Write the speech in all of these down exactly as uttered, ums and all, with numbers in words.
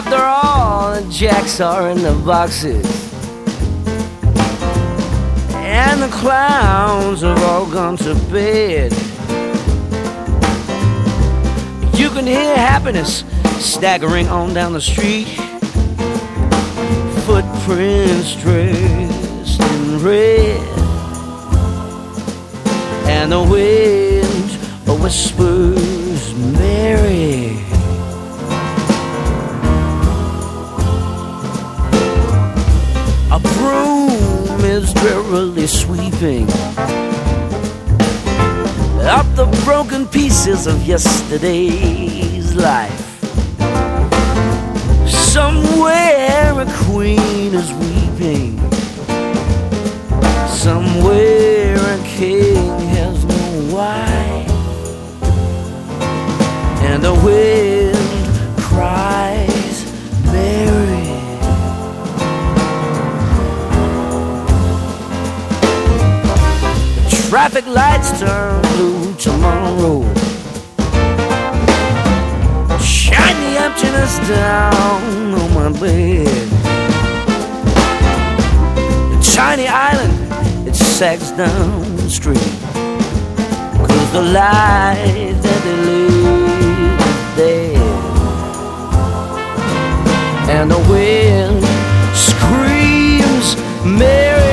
After all, the jacks are in the boxes, and the clowns have all gone to bed. You can hear happiness staggering on down the street, footprints dressed in red, and the wind whispers Mary. A broom is drearily sweeping up the broken pieces of yesterday's life. Somewhere a queen is weeping, somewhere a king has no wife, and the wind cries Mary. Traffic lights turn blue tomorrow. Shine the emptiness down on my bed. The tiny island, it sags down the street, 'cause the life that they live is dead. And the wind screams Mary.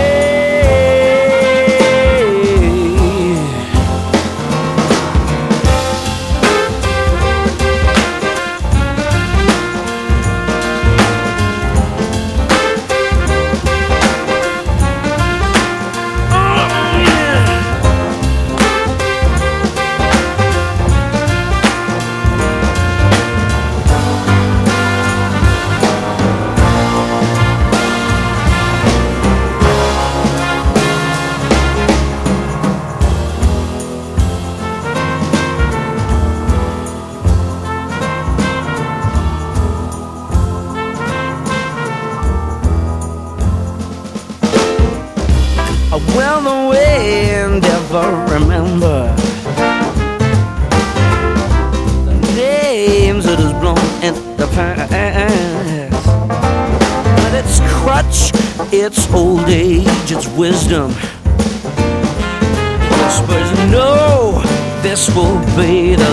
Well, the wind ever remember the names it has blown in the past, but its crutch, its old age, its wisdom whispers, no, this will be the